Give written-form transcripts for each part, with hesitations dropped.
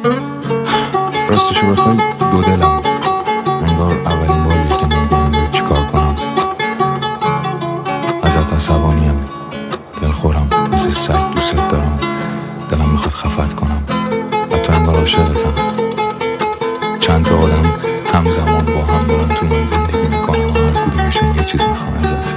راستشو بخوای دو دلم، انگار اولین باریه که نمیدونم باید چی کار کنم. ازت عصبانیم، دلخورم، مثل سگ دوست دارم، دلم میخواد خفت کنم، حتی انگار عاشقتم. چند تا آدم همزمان با هم دارن تو من زندگی میکنن و هر کدومشون یه چیز میخوان ازت.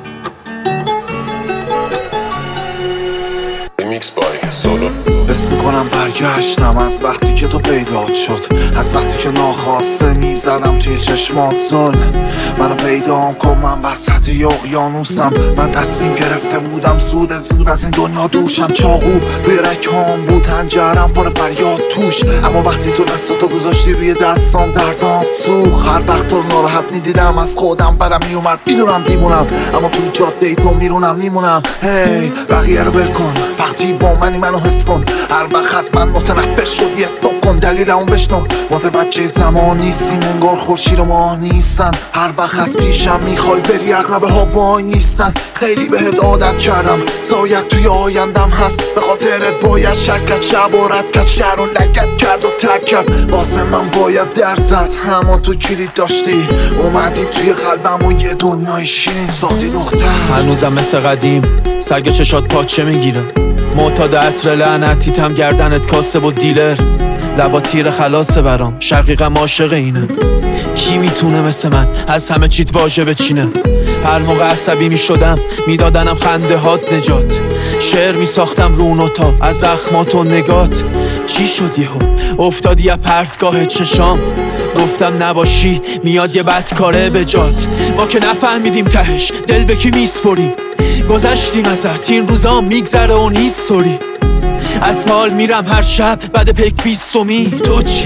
حس میکنم برگشتم از وقتی که تو پیدات شد، از وقتی که ناخواسته میزدم توی چشمات زل. منو پیدام کن، من وسط یه اقیانوسم. من تصمیم گرفته بودم زود از این دنیا دوشم. چاقو روی رکام بود، هنجرم پر فریاد توش، اما وقتی تو دستاتو گذاشتی روی دستام دردناک سوخت. هر وقت تو ناراحت میدیدم از خودم بدم میومد. میدونم دیوونم اما تو جاده تو میرونم میمونم. هی بقیه رو بکن، وقتی با منو حس کن. هر وقت از من متنفر شدی استاپ کن، دلیلمو بشنو. متوجه زمان نیستیم، انگار خورشید و ماه نیستن. هر وقت از پیشم میخوای بری، اغلب ها وای نیستن. خیلی بهت عادت کردم، سایت توی آیندم هست. به خاطرت باید شرکت شب و رد کرد، شهر و لگت کرد و تک کرد. واسه من باید درزد، اما تو کلید داشتی. اومدی توی قلبم و یه دنیای شیرین ساختی دختر. هنوزم مثل قدیم سگ چشات پاچه میگیره، معتاد عطر لعنتیتم، گردنت کاسب و دیلر. لبا تیر خلاصه برام، شقیقم عاشق اینه. کی میتونه مثل من از همه چیت واژه بچینه؟ هر موقع عصبی میشدم میدادنم خنده هات نجات. شعر میساختم رو نوتا از زخمات و نگات. چی شد یهو افتادی از پرتگاه چشام؟ گفتم نباشی میاد یه بدکاره به جات. ما که نفهمیدیم تهش دل به کی میسپریم. گذشتیم ازت، این روزا میگذره و نیستوری. از حال میرم هر شب بعد پک بیستمی. تو چی؟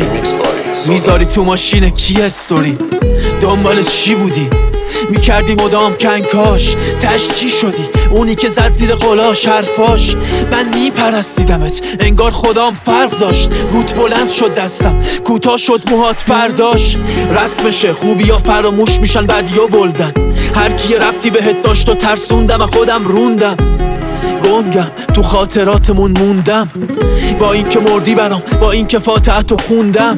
میذاری تو ماشین کی استوری؟ دنبال چی بودی؟ میکردی مدام کنکاش، تش چی شدی؟ اونی که زد زیر قلاش حرفاش. من میپرستیدمت، انگار خدام فرق داشت. روت بلند شد دستم، کوتاه شد موهات فرداش. رسمشه خوبی ها فراموش میشن، بدی ها بلدن. هر کی ربطی بهت داشت و ترسوندم و خودم روندم. گنگم تو خاطراتمون موندم، با این که مردی برام، با این که فاتحتو خوندم.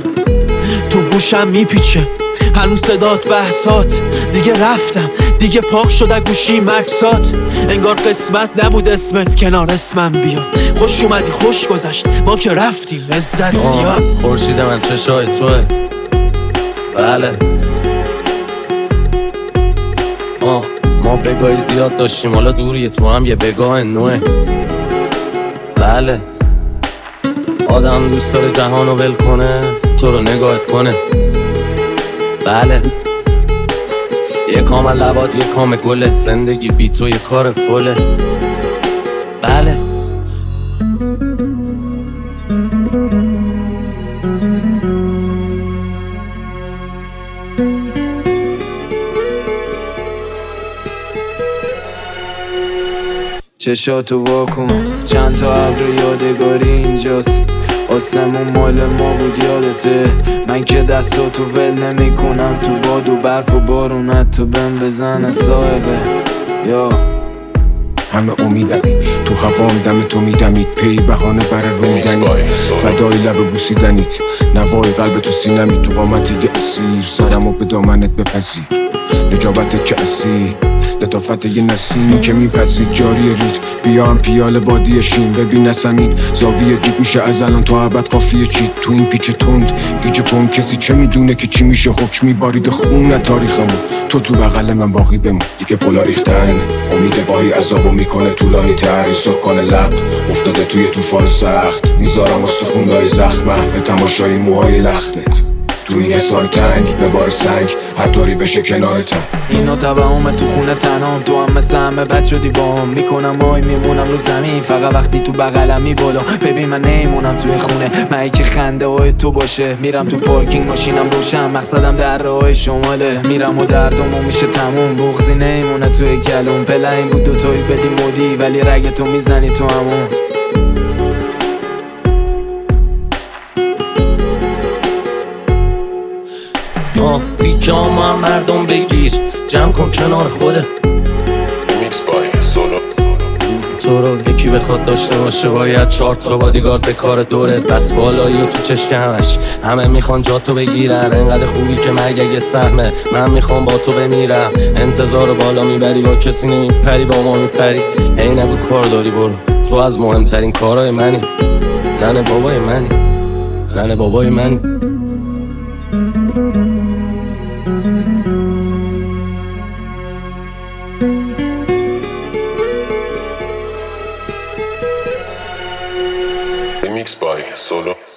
تو گوشم میپیچه هنوز صدات و احسات. دیگه رفتم، دیگه پاک شده گوشی مکسات. انگار قسمت نبود اسمت کنار اسمم بیاد. خوش اومدی خوش گذشت، ما که رفتیم عزت زیاد. خورشید من چشای توه، بله. ما بگاهی زیاد داشتیم، حالا دوریه، تو هم یه بگاه نوه. بله آدم دوست داره جهانو ول کنه، تو رو نگاهت کنه. بله یه کام لبات یه کام گله، زندگی بی تو یه کار فله. بله چشاتو واکن، چند تا ابر یادگاری اینجاست. آسمون مال ما بود یادته. من که دستاتو ول نمی کنم، تو باد و برف و بارونت تو بهم بزنه صاحبه. یا همه امیدمی تو هوام، دم تو میدمید، پی بهانه برای رویدنی، فدای لب بوسیدنیت، نوای قلب تو سینمی، تو قامتی یه اسیر، سرمو به دامنت بپذیر، نجابت که اسیر، لطافت یه نسیمی که میپذید، جاری رید بیام پیال بادی شین. ببین نسمین زاویه جیب میشه از الان تا ابد قافیه چید. تو این پیچ تند گیج کن، کسی چه میدونه که چی میشه؟ حکمی بارید خون تاریخمون، تو بغل من باقی بمون. دیگه پولا ریختن، امید واهی عذابو میکنه طولانی تر. سکان لب افتاده توی طوفان سخت، میذارم استخوندای زخم، محو تماشای موهای لختت. تو این حسار تنگ به بار سنگ، هر طوری بشه کنارتم. اینا تبعومه تو خونه تنام، تو هم مثل همه بد شدی بام. میکنم آی میمونم رو زمین، فقط وقتی تو بغلمی بالا. ببین من نیمونم توی خونه، من که خنده های تو باشه. میرم تو پارکینگ ماشینم روشن، مقصدم در راه شماله. میرم و دردمو میشه تموم، بغضی نیمونه توی کلوم. پله این بود دوتایی بدی مودی، ولی رگ تو میزنی تو همون. تیکه هم مردم بگیر، جمع کن کنار خوده. تو رو یکی بخواد داشته باشه باید 4 تا بادیگارد به کار دورت بس بالایی و تو چشمش همه میخوان جا تو بگیرن انقدر خوبی که مرگ یه سهمه من میخوام با تو بمیرم انتظار بالا میبری با کسی نمیپری با ما میپری هی نگو کار داری برو تو از مهمترین کارهای منی زن بابای منی زن بابای منی Remix by Solo.